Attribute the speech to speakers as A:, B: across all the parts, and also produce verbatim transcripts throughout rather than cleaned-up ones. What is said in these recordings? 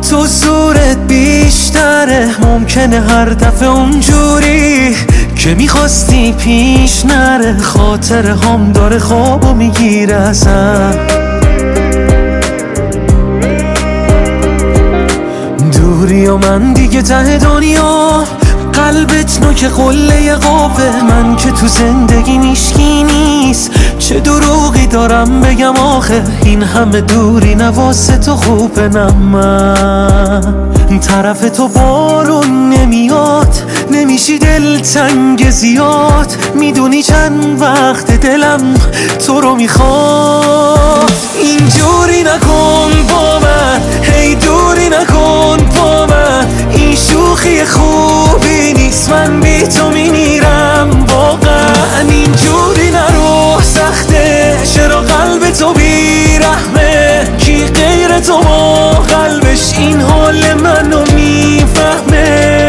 A: تو زورت بیشتره، ممکنه هر دفعه اونجوری که میخواستی پیش نره. خاطر هم داره خوابو میگیره ازم، دوری و من دیگه ته دنیا. قلبت نوک قله قوه، من که تو زندگی میشکی نیست. چه دروغی دارم بگم آخه، این همه دوری نواسه تو خوبه. نه من طرف تو بارون نمیاد، نمیشی دلتنگ زیاد. میدونی چند وقت دلم تو رو میخواد. اینجوری نکن با من، هی دوری نکن با من. این شوخی خوبی نیست، من بی تو میمیرم واقعا. اینجوری نرو، سخته چرا قلب تو بیرحمه. کی غیر تو با قلبش این حال منو میفهمه.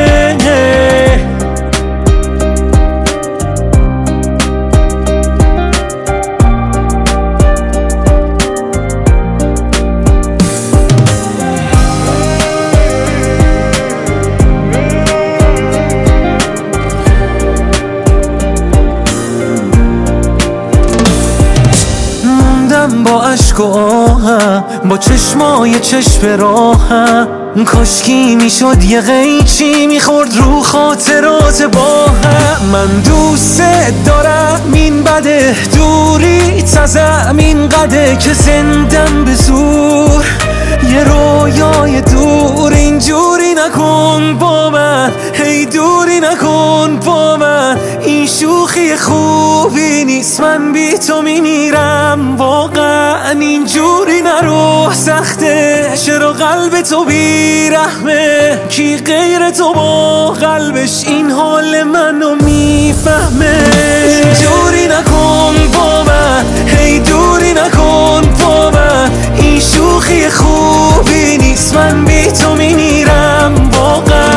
A: با عشق و آهم، با چشمای چشم راهم. کاشکی میشد یه قیچی میخورد رو خاطرات با هم. من دوست دارم این بده، دوری تزم این قده که زندم به زور. یه رویای دور، اینجوری نکن با من، هی دوری نکن با من. این شوخی خوبی نیست، من بی تو میمیرم واقعا. اینجوری نرو، سخته چرا قلب تو بیرحمه. کی غیر تو با قلبش این حال منو میفهمه. اینجوری نکن با من، هی دوری نکن با من. این شوخی خوبی نیست، من بی تو میمیرم واقعا.